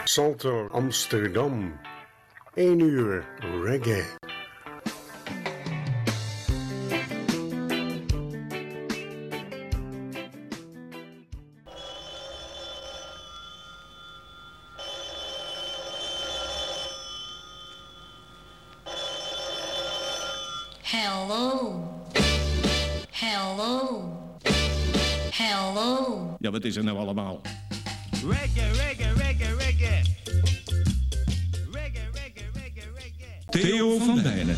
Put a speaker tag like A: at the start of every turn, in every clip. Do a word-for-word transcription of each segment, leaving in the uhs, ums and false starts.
A: Salto Amsterdam. één uur reggae.
B: Hello. Hello. Hello.
C: Ja, wat is er nou allemaal?
D: Reggae, reggae, reggae, reggae. Reggae, reggae, reggae, reggae.
C: Theo van Dijnen.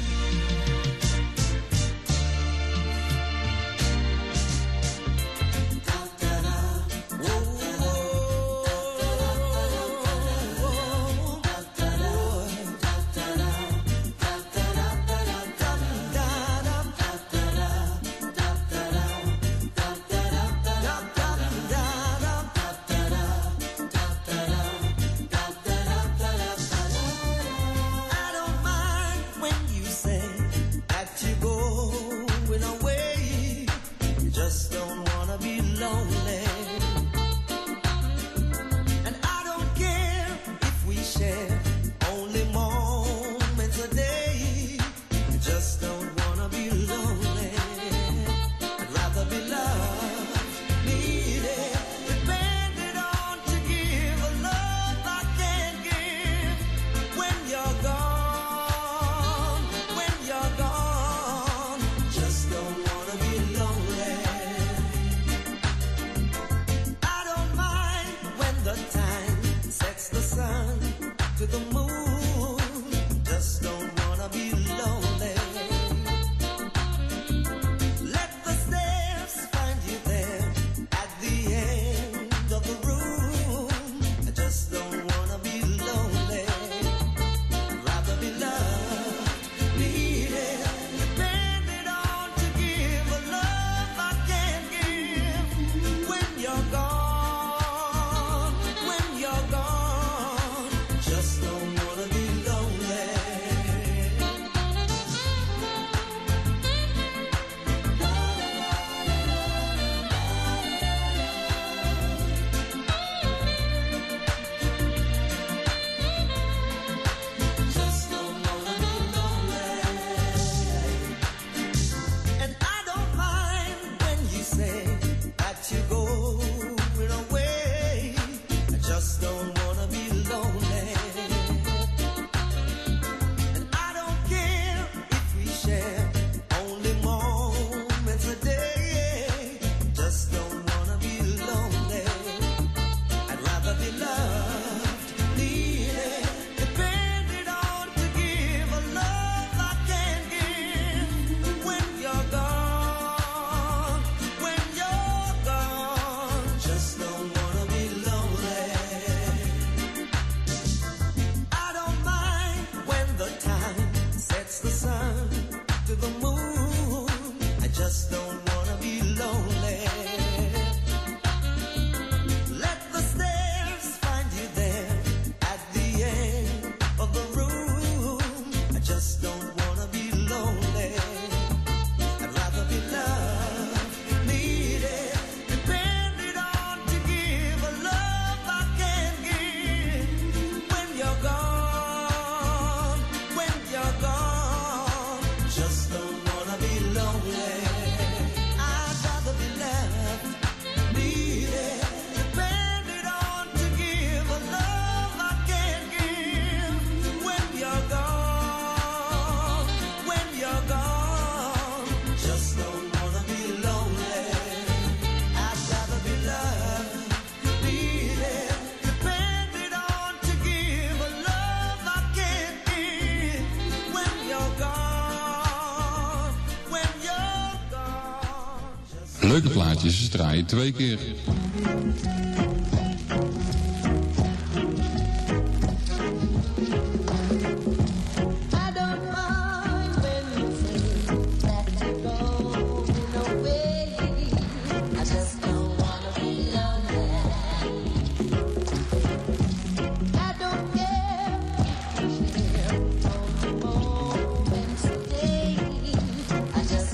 E: Leuke plaatjes, ze draaien twee keer.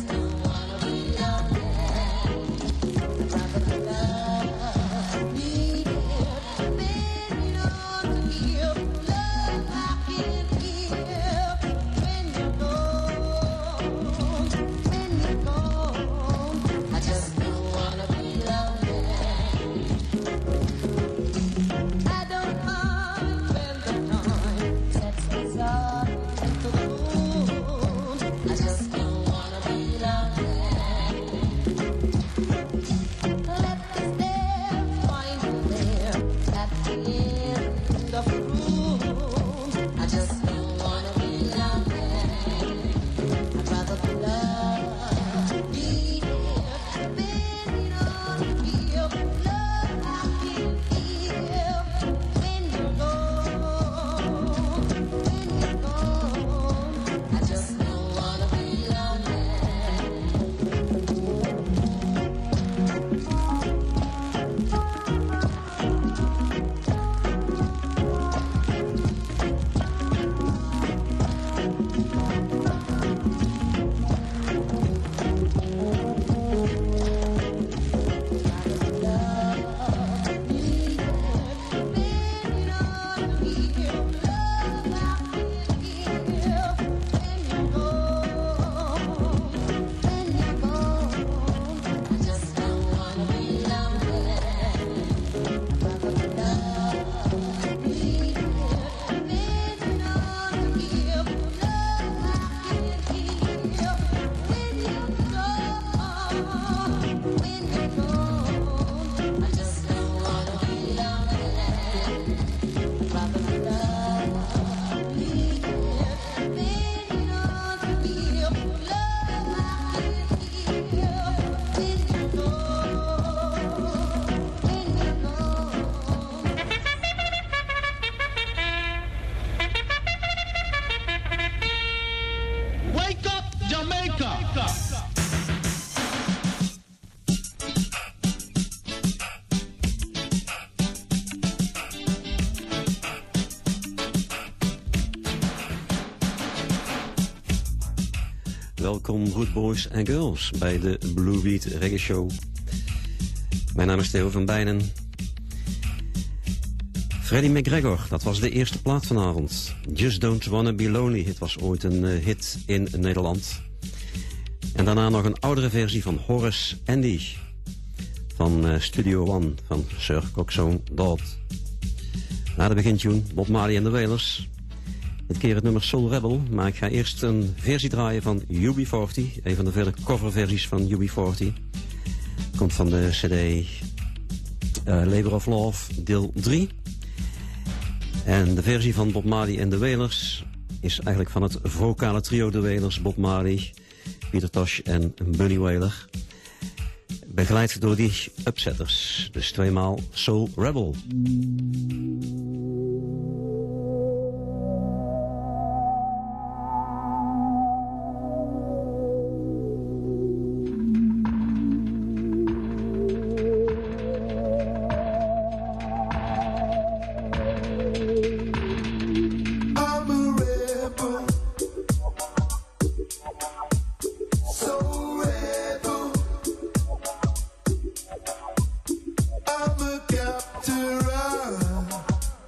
F: Me Welkom good boys en girls bij de Blue Beat Reggae Show. Mijn naam is Theo van Bijnen. Freddie McGregor, dat was de eerste plaat vanavond. Just Don't Wanna Be Lonely, het was ooit een uh, hit in Nederland. En daarna nog een oudere versie van Horace Andy van uh, Studio One van Sir Coxsone Dodd. Na de begintune Bob Marley en de Wailers. Dit keer het nummer Soul Rebel, maar ik ga eerst een versie draaien van U B veertig. Een van de vele coverversies van U B veertig. Komt van de cd uh, Labor of Love, deel drie. En de versie van Bob Marley en de Wailers is eigenlijk van het vocale trio de Wailers. Bob Marley, Peter Tosh en Bunny Wailer. Begeleid door die upsetters. Dus tweemaal Soul Rebel.
G: I'm a captive.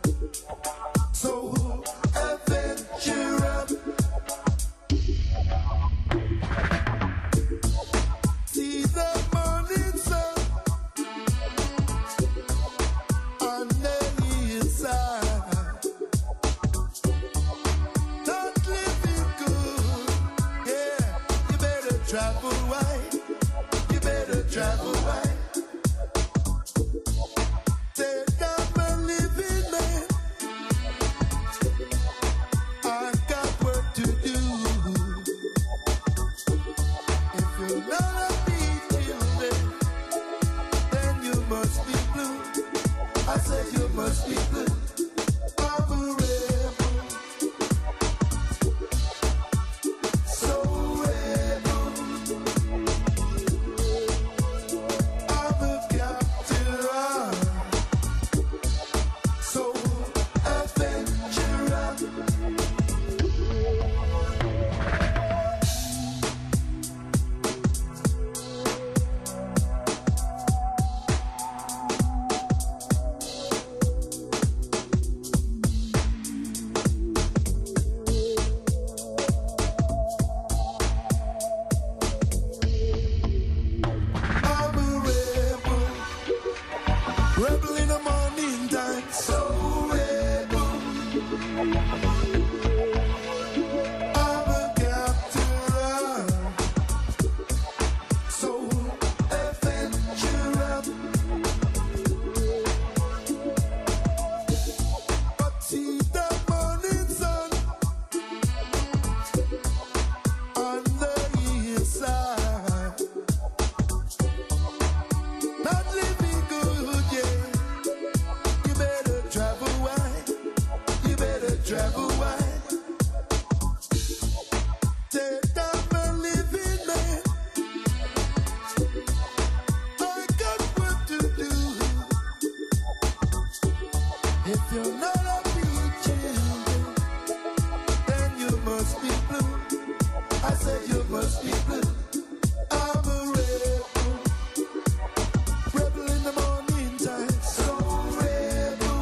G: If you're not a children, then you must be blue. I said you must be blue. I'm a rebel, rebel in the morning time, so rebel.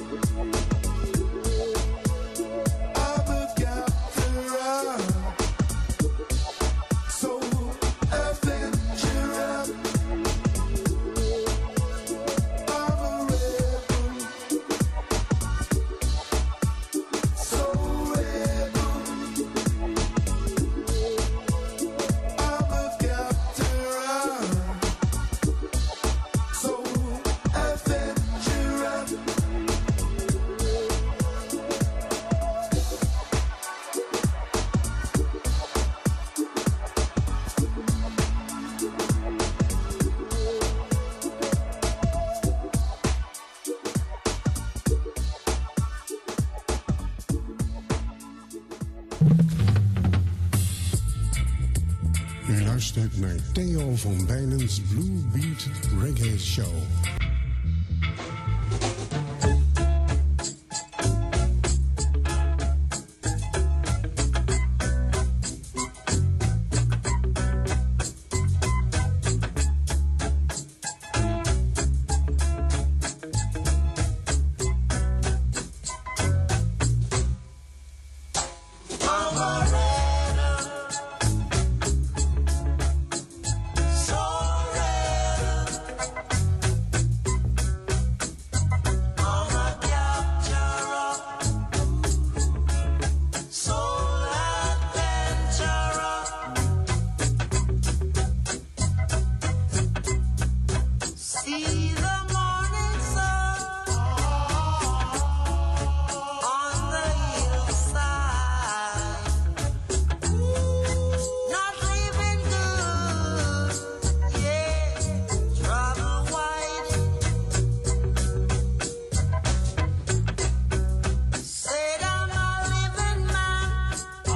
G: I'm a captain, so adventurous. I'm a rebel, so rebel. I'm a captain, so adventurous.
A: U luistert naar Theo van Bijlens Blue Beat Reggae Show.
G: I'm a rebel, so rebel. I'm a capturer, soul adventurer. See the morning sun on the hillside. Not living good, yeah, travel wide. Said I'm a living man,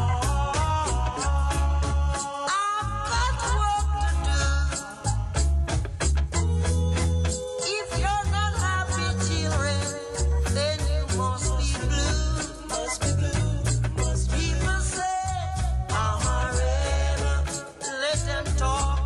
G: I've got work to do. If you're not happy, children, then you must be blue. Must be blue. Must be People say I'm a rebel. Let them talk.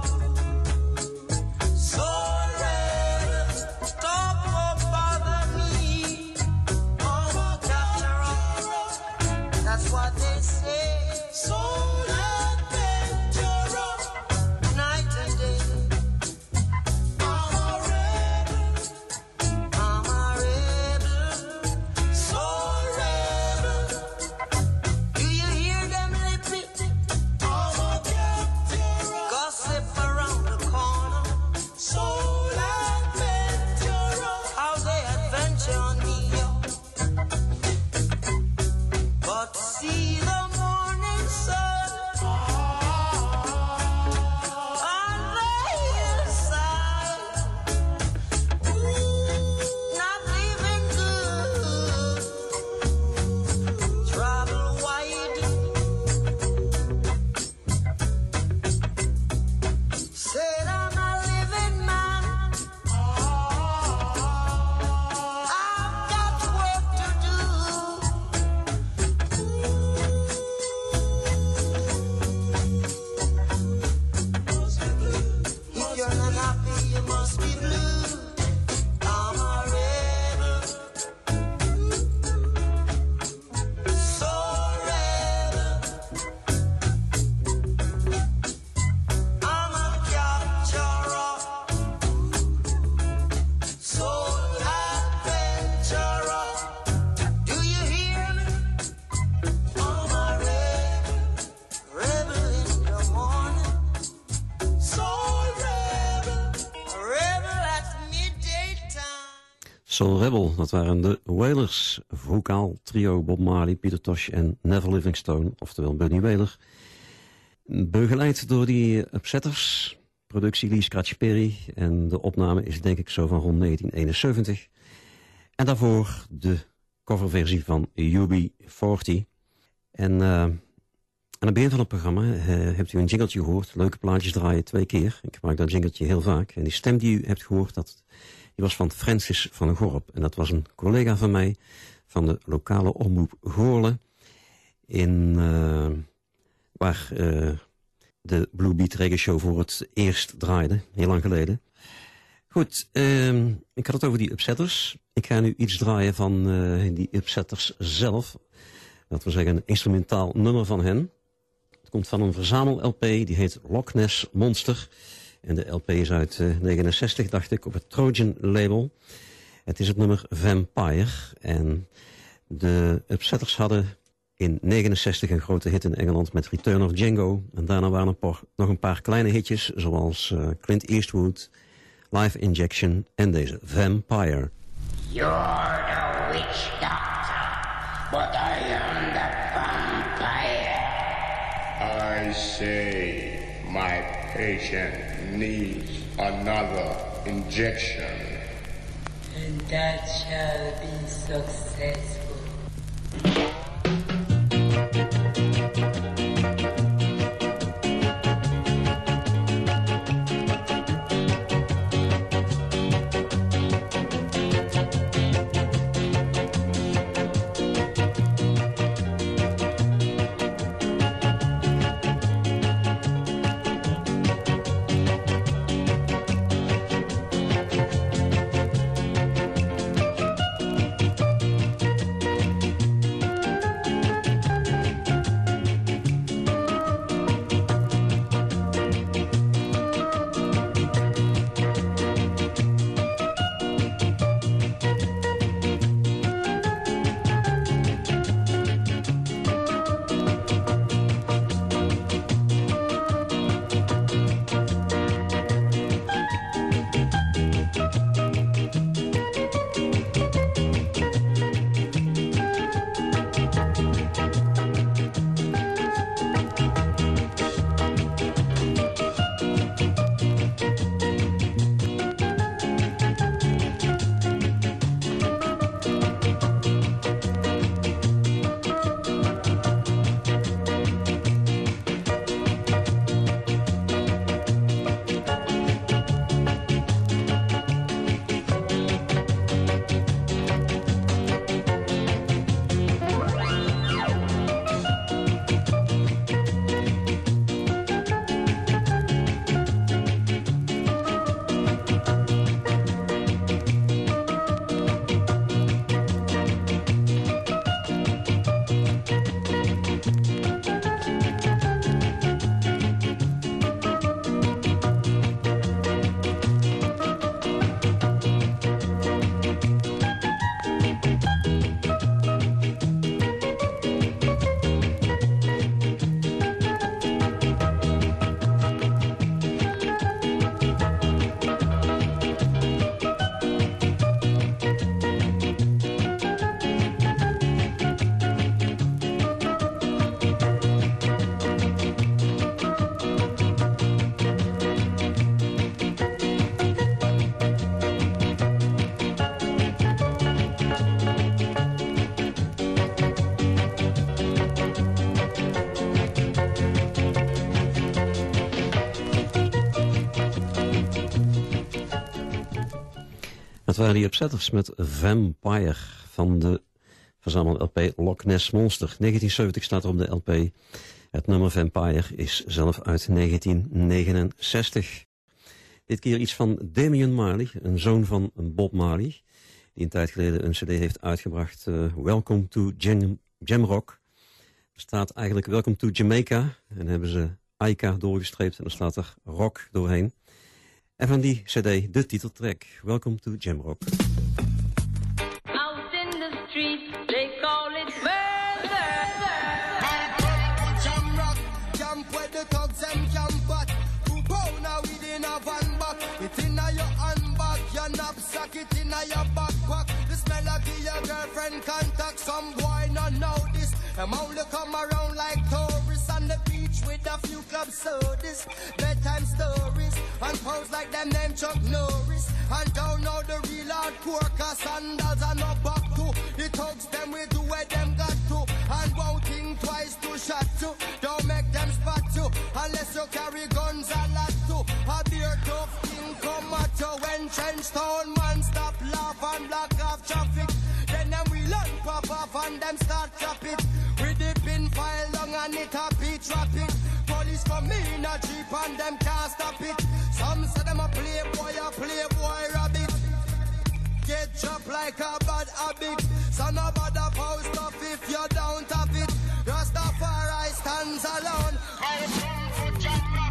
G: So rebel, talk won't bother me. I'm a capturer. That's what they say. So adventurer, night and day. I'm a rebel. I'm a rebel, so rebel. Do you hear them lipping? I'm a capturer. Gossip around the corner, so adventurer. How they adventure on me, yo. But see the morning sun on the hillside. Not living good, travel wide. Said I'm a living man, I've got work to do. If you're not happy, you must be blue. I'm a rebel, so rebel. I'm a capturer, so adventurer. Do you hear me? I'm a rebel, rebel in the morning, so rebel, rebel at midday time.
F: Soul Rebel, dat waren de Wailers. Vocaal trio Bob Marley, Peter Tosh en Neville Livingstone, oftewel Buddy Wailer. Begeleid door die Upsetters. Productie Lee Scratch Perry. En de opname is denk ik zo van rond negentien eenenzeventig. En daarvoor de coverversie van U B veertig. En uh, aan het begin van het programma uh, hebt u een jingletje gehoord. Leuke plaatjes draaien twee keer. Ik gebruik dat jingletje heel vaak. En die stem die u hebt gehoord, dat Die was van Francis van Gorp. En dat was een collega van mij van de lokale omroep Goorlen. In, uh, waar uh, de Blue Beat Reggae Show voor het eerst draaide. Heel lang geleden. Goed, uh, ik had het over die upsetters. Ik ga nu iets draaien van uh, die upsetters zelf. Dat wil zeggen een instrumentaal nummer van hen. Het komt van een verzamel-L P, die heet Loch Ness Monster. En de L P is uit uh, negenenzestig, dacht ik, op het Trojan label. Het is het nummer Vampire. En de upsetters hadden in negenenzestig een grote hit in Engeland met Return of Django. En daarna waren er paar, nog een paar kleine hitjes, zoals uh, Clint Eastwood, Live Injection en deze Vampire.
H: You're the witch doctor, but I am the vampire.
I: I say my patient needs another injection.
J: And that shall be successful.
F: Dat waren die upsetters met Vampire van de verzamel-L P Loch Ness Monster. negentien zeventig staat er op de L P. Het nummer Vampire is zelf uit negentien negenenzestig. Dit keer iets van Damian Marley, een zoon van Bob Marley, die een tijd geleden een cd heeft uitgebracht. Uh, Welcome to Jam, Jamrock. Er staat eigenlijk Welcome to Jamaica. En dan hebben ze Aika doorgestreept en dan staat er rock doorheen. En van die cd de titeltrack, Welcome to Jamrock.
G: Out in the street, they call it murder.
K: Jamrock, camp where the thugs and camp at. Two pounder within a van back. It in a your handbag, your knapsack, it in a your backpack. The smell of your girlfriend contact. Some boy not know this. Them only come around like tourists on the beach with a few club sodas, bedtime stories, and pose like them name Chuck Norris. And don't know the real hardcore, cause sandals are not back to. The thugs them we do where them got to. And won't think twice to shot to. Don't make them spot you, unless you carry guns a lot to. A beer tough thing come at you when trench town man start. and them start chop it. With the pin file long and it a beat rapid. Police come in a jeep and them can't stop it. Some say them a playboy, a playboy rabbit. Get chopped like a bad habit. So no bother post stuff if you don't have it. Rastafari stands alone. I come for jump rock.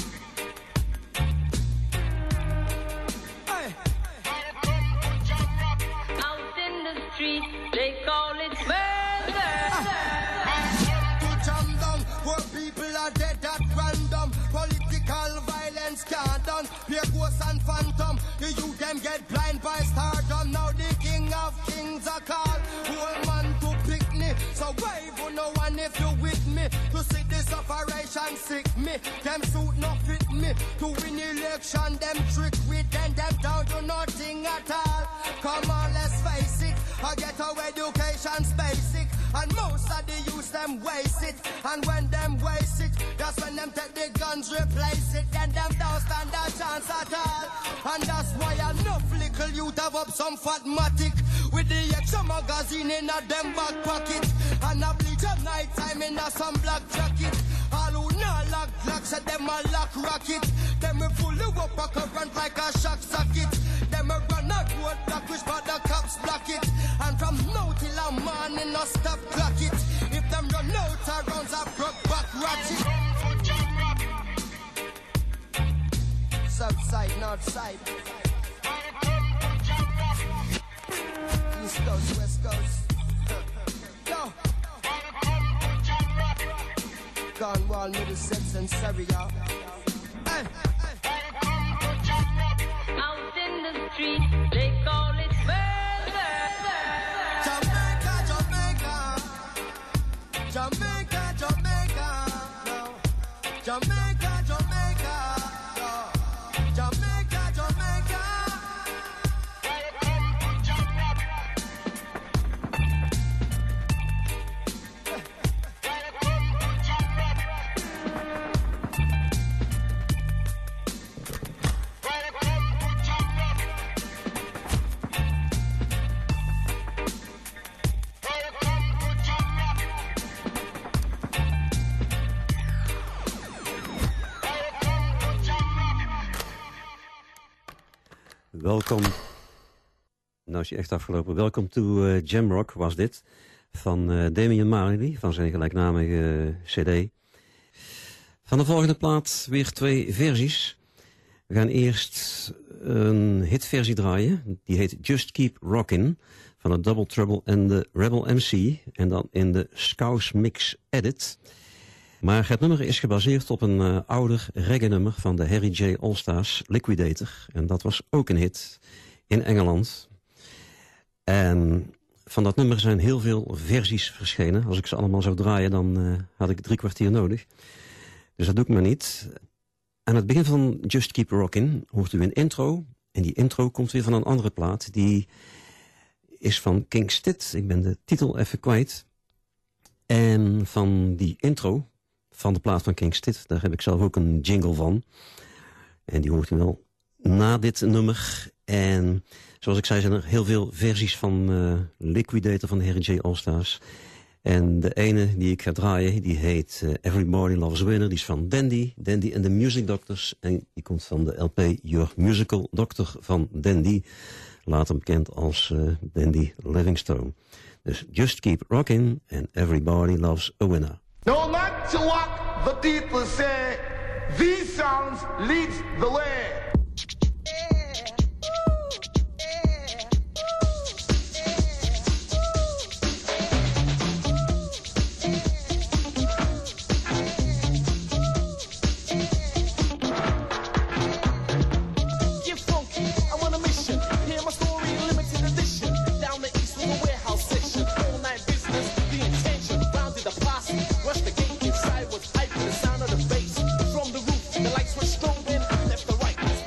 K: Hey. I come for jump rock.
J: Out in the street, they call it murder.
K: I come to jump down where people are dead at random. Political violence can't done. Pure ghosts and phantom. The youth them get blind by stardom. Now the king of kings are called. Old man to pick me. So wave on no one if you with me. To see this operation sick me. Them suit no fit me. To win election them trick with them. Them down to nothing at all. Come on let's face it. I get our education's basic. And most of the youth them waste it. And when them waste it, that's when them take the guns replace it. Then them don't stand a chance at all. And that's why enough little youth have up some fatmatic. With the extra magazine in a them back pocket. And a bleach at night time in a some black jacket. All who not lock lock said them a lock rocket. Them we pull you up a current like a shock socket. Them a run a road block which but the cops block it. And from now till a morning no stop clock it. If them run out of rounds a broke back ratchet. South side, north side. East coast, west coast. Yo. Cornwall, Middlesex and Surrey, y'all. Hey.
J: Out in the street, they call it murder.
K: Jamaica, Jamaica. Jamaica, Jamaica. No. Jamaica, Jamaica. No. Jamaica, Jamaica.
F: Welkom. Nou is je echt afgelopen. Welkom to uh, Jamrock was dit. Van uh, Damian Marley, van zijn gelijknamige uh, cd. Van de volgende plaat weer twee versies. We gaan eerst een hitversie draaien. Die heet Just Keep Rockin'. Van de Double Trouble en de Rebel M C. En dan in de Scouse Mix Edit. Maar het nummer is gebaseerd op een uh, ouder reggae-nummer van de Harry J. Allstars, Liquidator. En dat was ook een hit in Engeland. En van dat nummer zijn heel veel versies verschenen. Als ik ze allemaal zou draaien, dan uh, had ik drie kwartier nodig. Dus dat doe ik maar niet. Aan het begin van Just Keep Rockin' hoort u een intro. En die intro komt weer van een andere plaat. Die is van King Stith. Ik ben de titel even kwijt. En van die intro van de plaat van King Stith, daar heb ik zelf ook een jingle van. En die hoort u wel na dit nummer. En zoals ik zei, zijn er heel veel versies van uh, Liquidator van de Harry J. Allstars. En de ene die ik ga draaien, die heet uh, Everybody Loves a Winner. Die is van Dandy, Dandy and the Music Doctors. En die komt van de L P Your Musical Doctor van Dandy. Later bekend als uh, Dandy Livingstone. Dus Just Keep Rockin' and Everybody Loves a Winner.
L: No matter what the people say, these songs lead the way.
M: Inside was hype with the sound of the bass. From the roof, the lights were strobing. Left to right,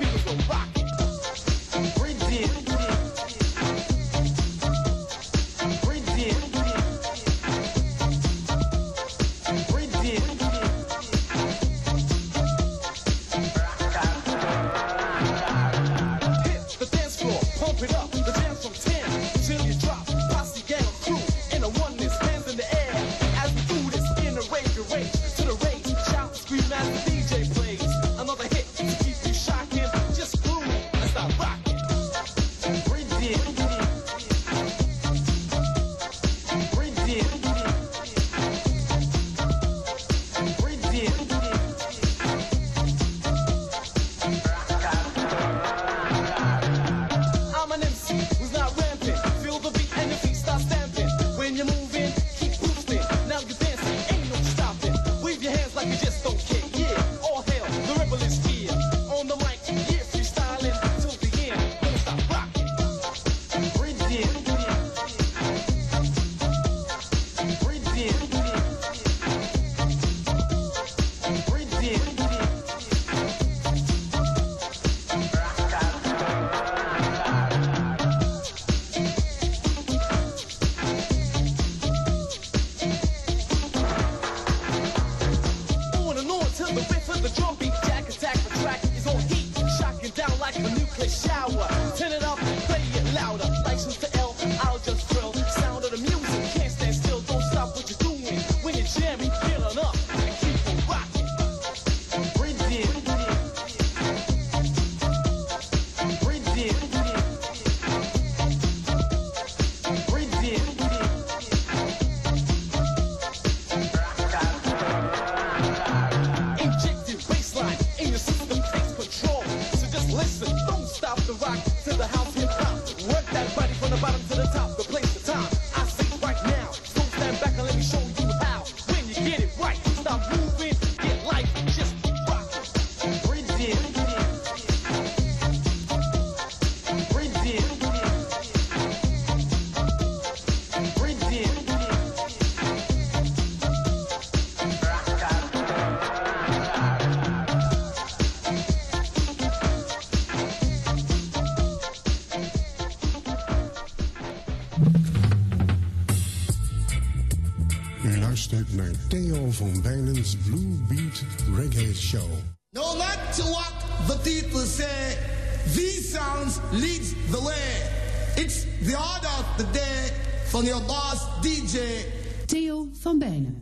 A: luistert naar Theo van Bijlen's Blue Beat Reggae Show.
L: No matter what the people say, these sounds leads the way. It's the order of the day from your boss D J
M: Theo van Bijlen.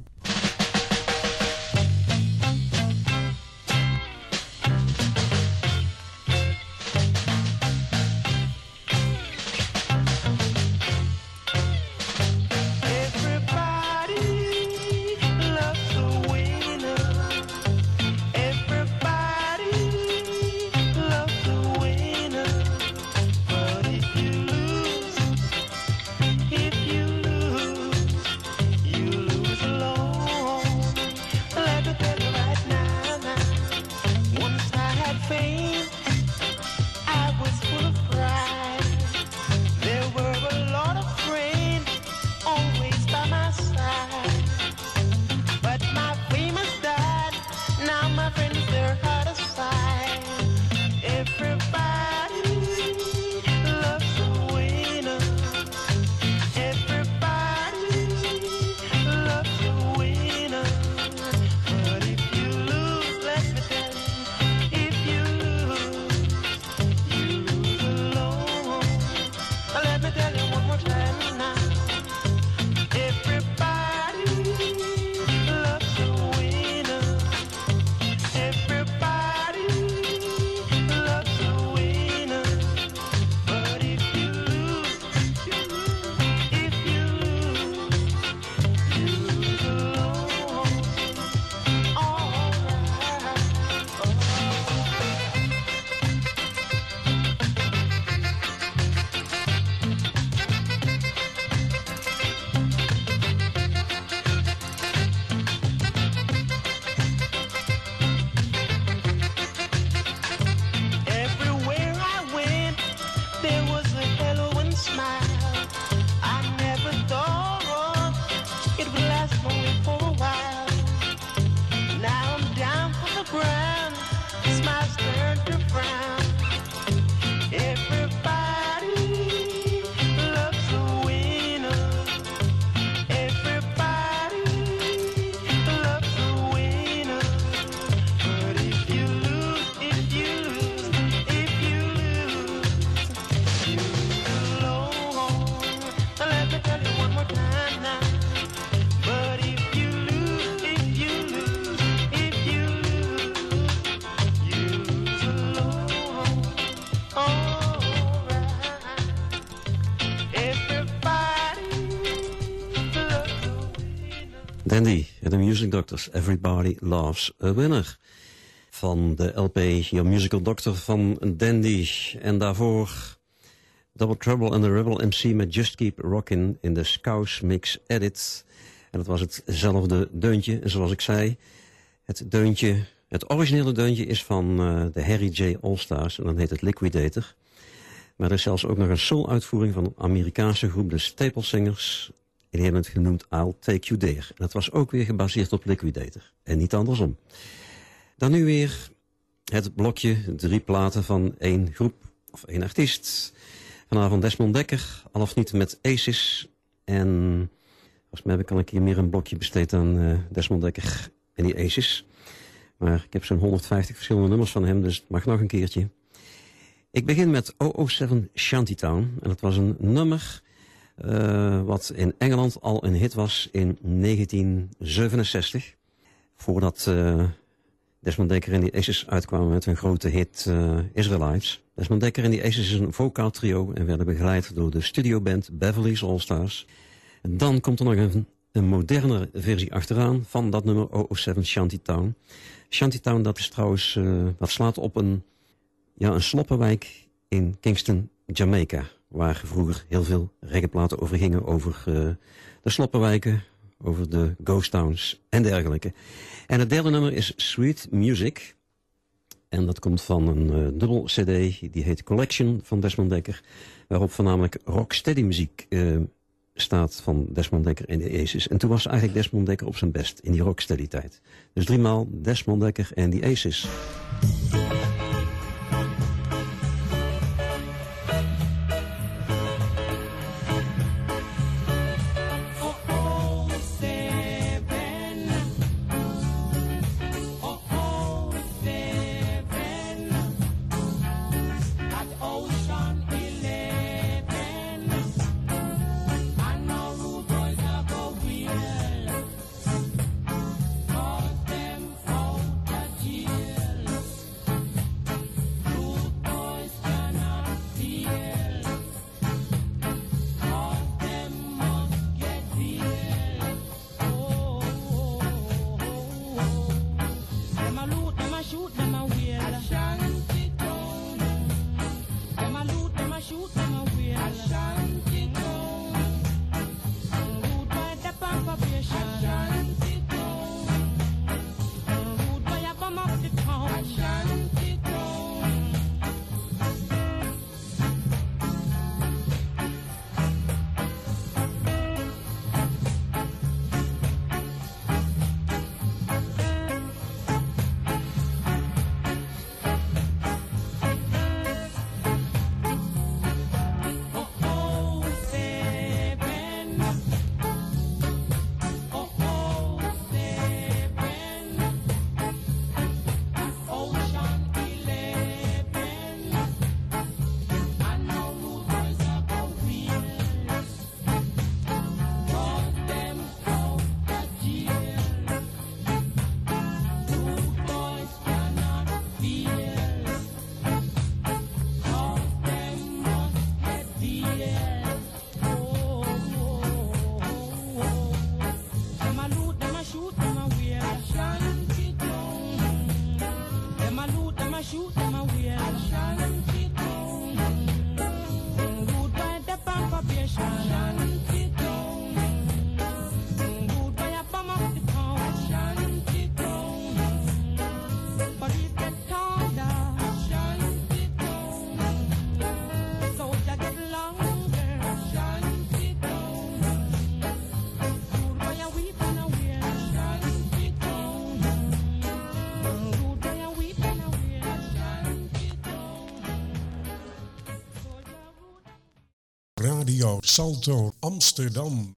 F: Dandy en de Music Doctors, Everybody Loves a Winner. Van de L P Your Musical Doctor van Dandy. En daarvoor Double Trouble and the Rebel M C met Just Keep Rockin' in de Scouse Mix Edit. En dat was hetzelfde deuntje. En zoals ik zei, het deuntje, het originele deuntje is van uh, de Harry J. All-Stars. En dan heet het Liquidator. Maar er is zelfs ook nog een soul-uitvoering van een Amerikaanse groep, de Staple Singers. En die hebben het genoemd I'll Take You There. En dat was ook weer gebaseerd op Liquidator. En niet andersom. Dan nu weer het blokje, drie platen van één groep of één artiest. Vanavond Desmond Dekker, al of niet met Aces. En volgens mij kan ik hier meer een blokje besteed aan uh, Desmond Dekker en die Aces. Maar ik heb zo'n honderdvijftig verschillende nummers van hem, dus het mag nog een keertje. Ik begin met douze oh zeven Shantytown. En dat was een nummer uh, wat in Engeland al een hit was in negentien zevenenzestig. Voordat uh, Desmond Dekker en die Aces uitkwamen met hun grote hit uh, Israelites. Desmond Dekker en die Aces is een vocaal trio en werden begeleid door de studioband Beverly's All-Stars. Dan komt er nog een, een modernere versie achteraan van dat nummer douze oh zeven Shantytown. Shantytown, dat is trouwens, uh, dat slaat op een, ja, een sloppenwijk in Kingston, Jamaica. Waar vroeger heel veel reggaeplaten over gingen, over uh, de sloppenwijken, over de ghost towns en dergelijke. En het derde nummer is Sweet Music. En dat komt van een uh, dubbel cd, die heet Collection van Desmond Dekker. Waarop voornamelijk rocksteady muziek uh, staat van Desmond Dekker en de Aces. En toen was eigenlijk Desmond Dekker op zijn best in die rocksteady tijd. Dus driemaal Desmond Dekker en die Aces.
G: For all the
A: Radio Salto Amsterdam.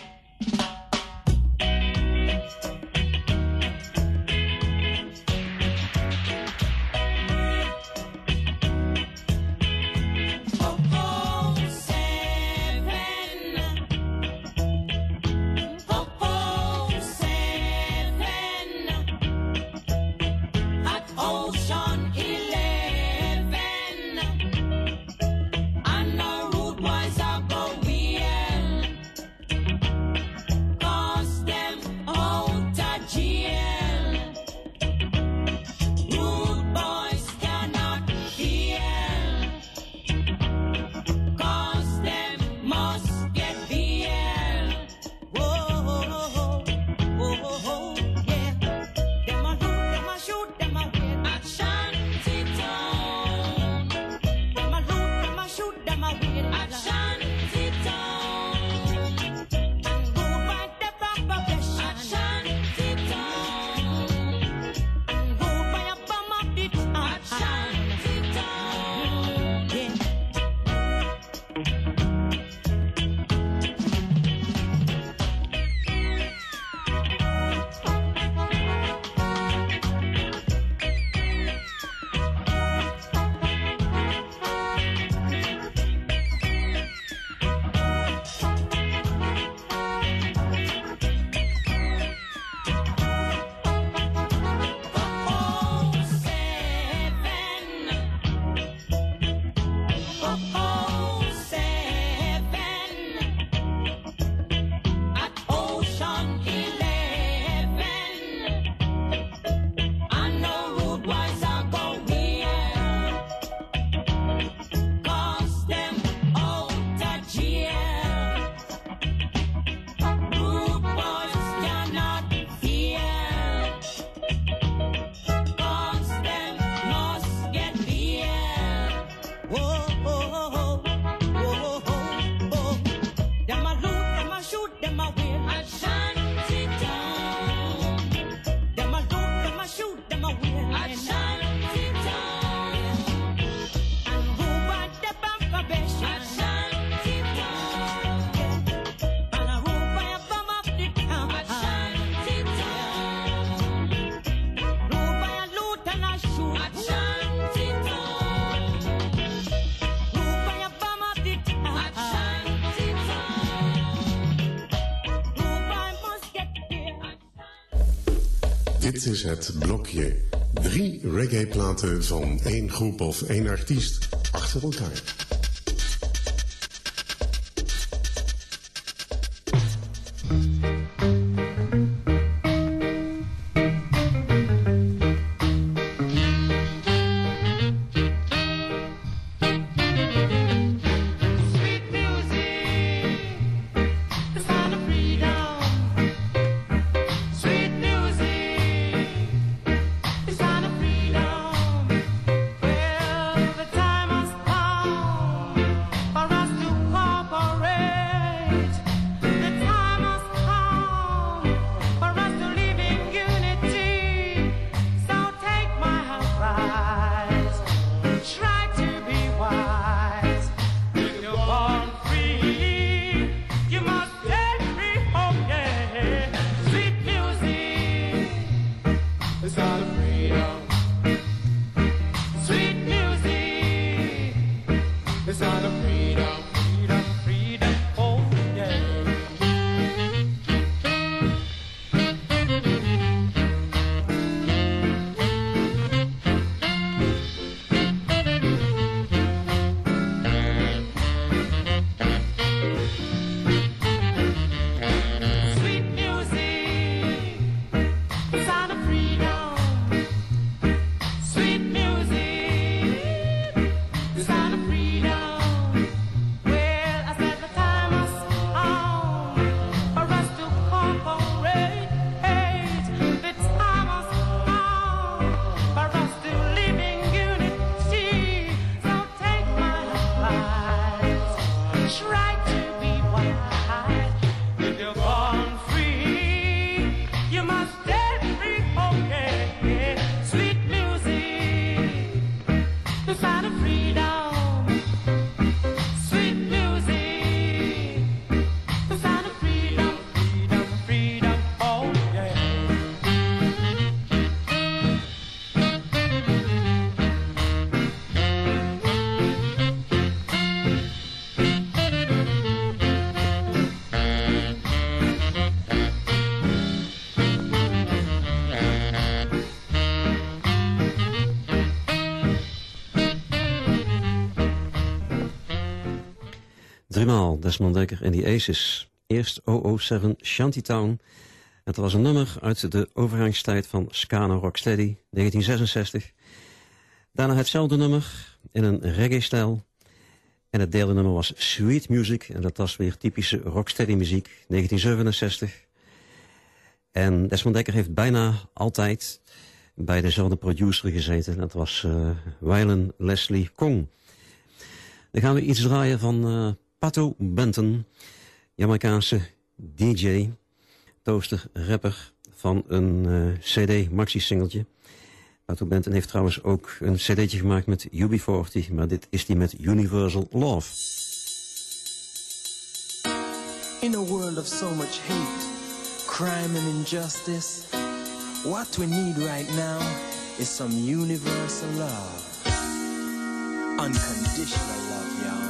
A: Dit is het blokje. Drie reggae-platen van één groep of één artiest achter elkaar.
N: Well, the time has come.
F: Driemaal Desmond Dekker en die Aces. Eerst O O zeven Shantytown. Het was een nummer uit de overgangstijd van ska naar rocksteady, negentien zesenzestig. Daarna hetzelfde nummer in een reggae-stijl. En het derde nummer was Sweet Music. En dat was weer typische rocksteady muziek, negentien zevenenzestig. En Desmond Dekker heeft bijna altijd bij dezelfde producer gezeten. Dat was uh, Waylon Leslie Kong. Dan gaan we iets draaien van uh, Pato Benton, Jamaicaanse D J, toaster, rapper van een uh, C D maxi-singeltje. Pato Benton heeft trouwens ook een cd'tje gemaakt met U B veertig, maar dit is die met Universal Love.
N: In a world of so much hate, crime and injustice, what we need right now is some universal love. Unconditional love, y'all.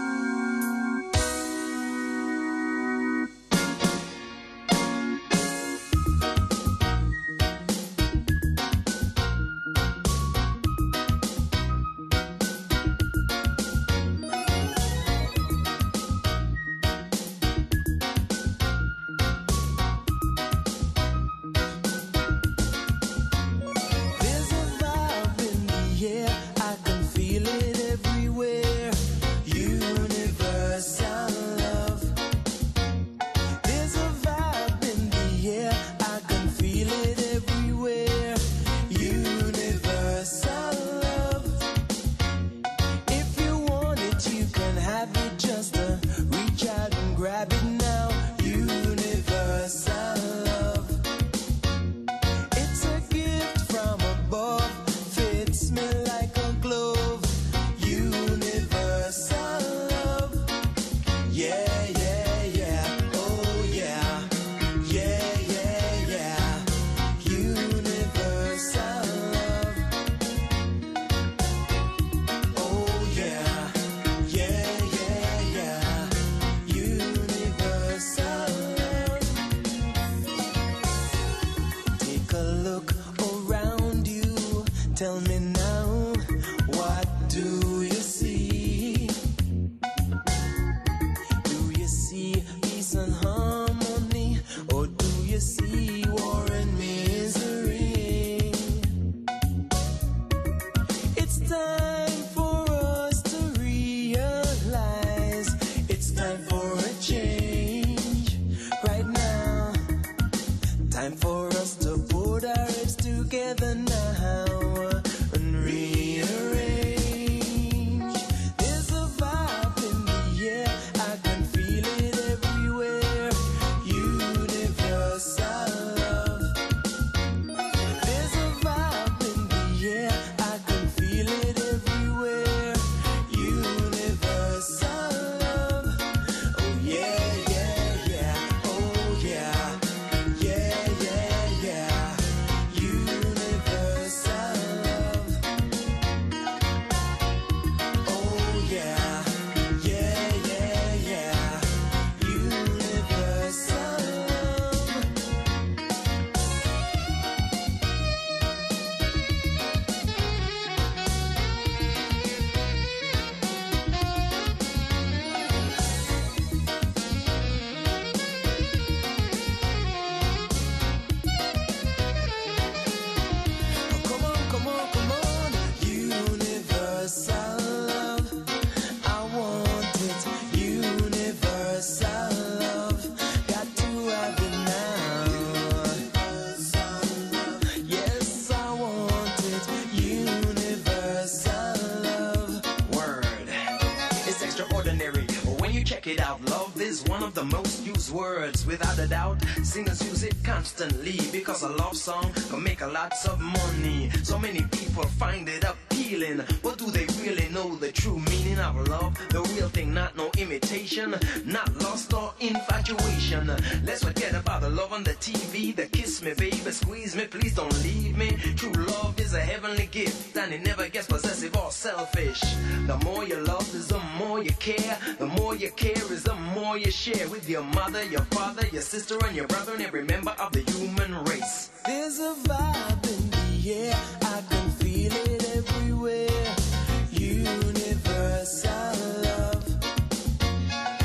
O: It out. Love is one of the most used words, without a doubt. Singers use it constantly because a love song can make a lots of money. So many people find it appealing, but do they really know the true meaning of love? The real thing, not no imitation, not lust or infatuation. Let's forget about the love on the T V, the kiss me baby, squeeze me, please don't leave me. True love is a heavenly gift and it never gets possessive or selfish. The more you love is the more you care. The more you care is the more you share with your mother, your father, your sister and your brother and every member of the human race.
N: There's a vibe in the air, I can feel it everywhere. Universal love.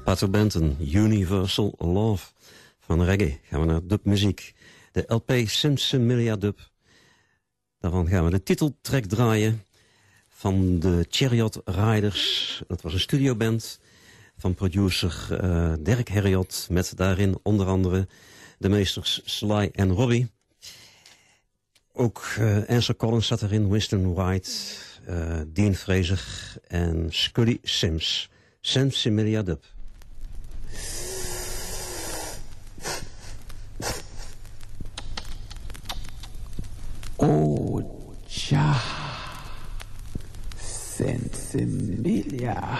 F: Pato Benton, Universal Love. Van reggae gaan we naar dubmuziek. De L P Sinsimilia Dub. Daarvan gaan we de titeltrack draaien van de Chariot Riders. Dat was een studioband van producer uh, Derek Herriot, met daarin onder andere de meesters Sly en Robbie. Ook uh, Ansel Collins zat erin, Winston White, uh, Dean Fraser en Scully Sims. Sinsimilia Dub.
P: Oh, ja, Sinsimilia.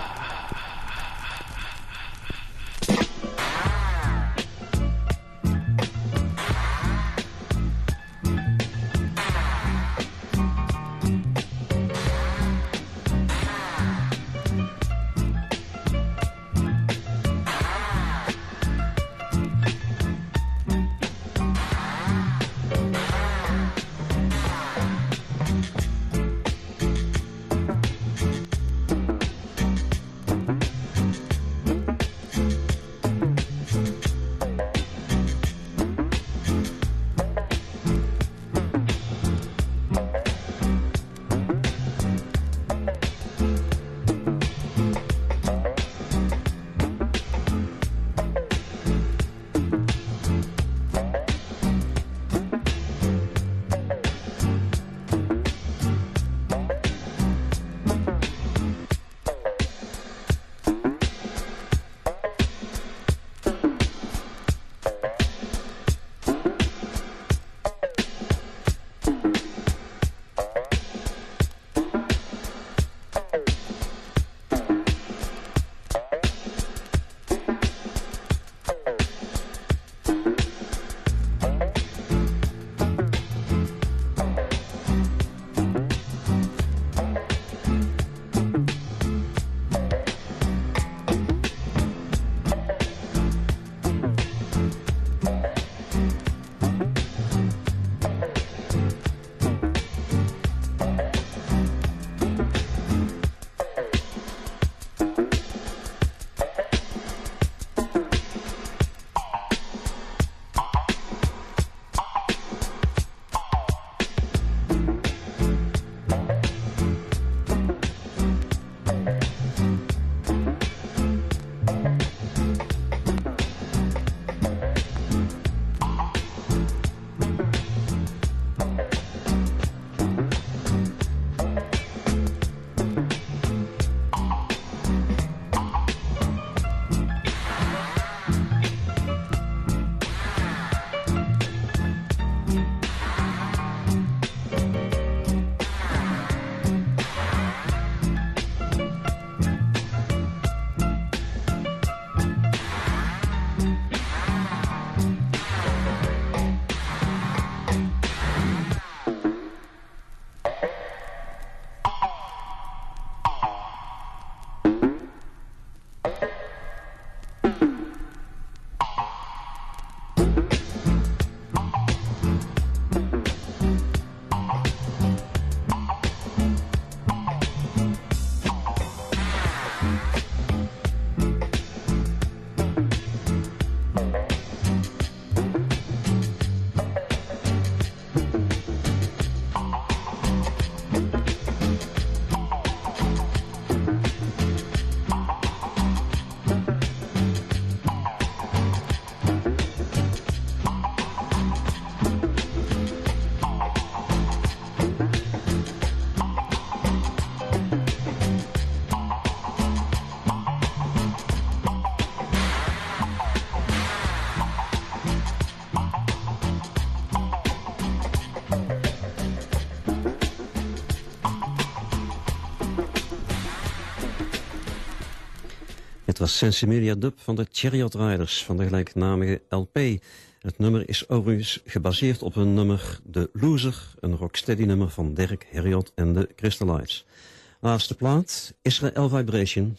F: Het was Sinsimilia Dub van de Chariot Riders van de gelijknamige L P. Het nummer is overigens gebaseerd op een nummer The Loser, een rocksteady nummer van Derek Herriot en de Crystallites. Laatste plaat, Israel Vibration.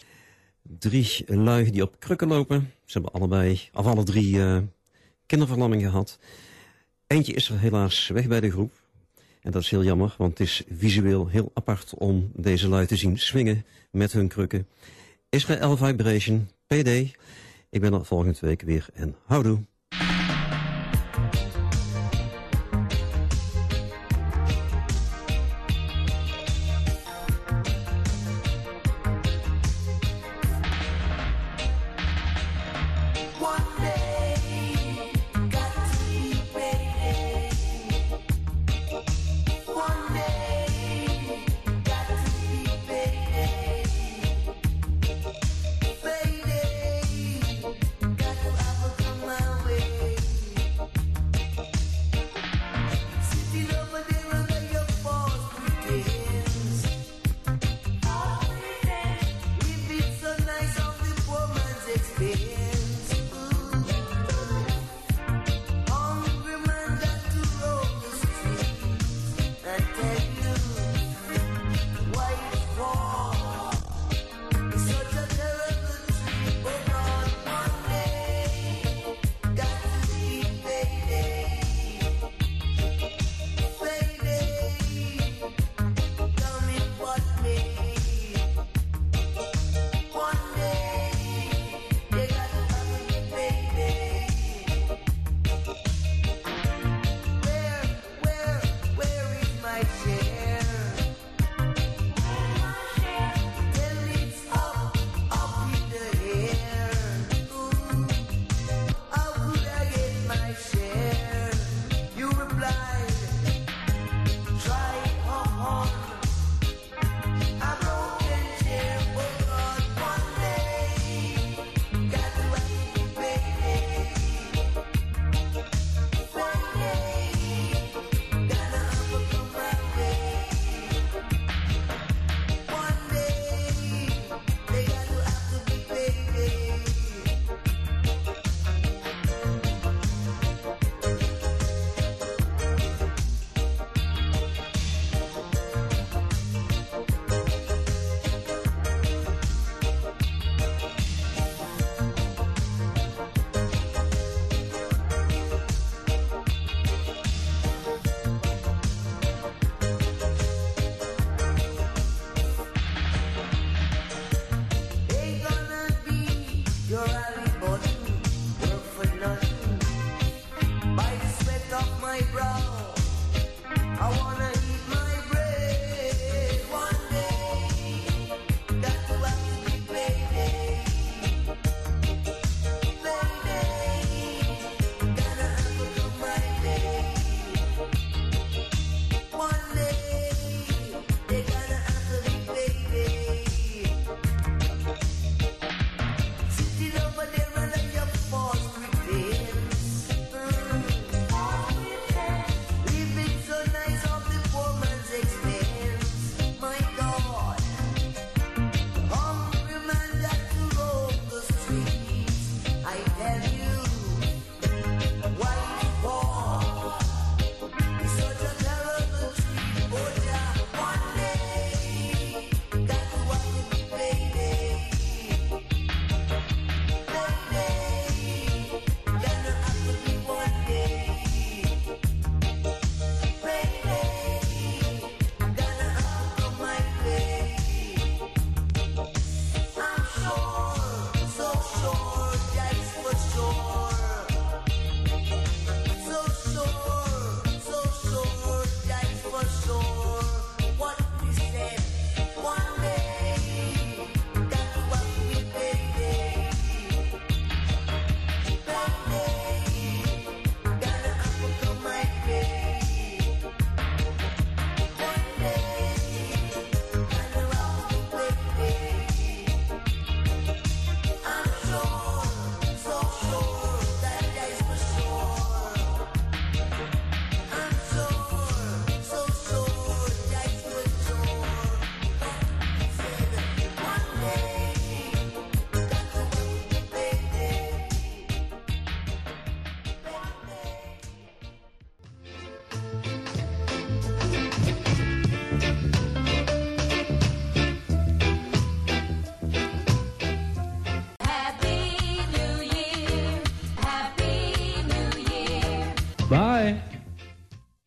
F: Drie lui die op krukken lopen. Ze hebben allebei, of alle drie, uh, kinderverlamming gehad. Eentje is er helaas weg bij de groep. En dat is heel jammer, want het is visueel heel apart om deze lui te zien swingen met hun krukken. Israel Vibration, P D. Ik ben er volgende week weer en houdoe.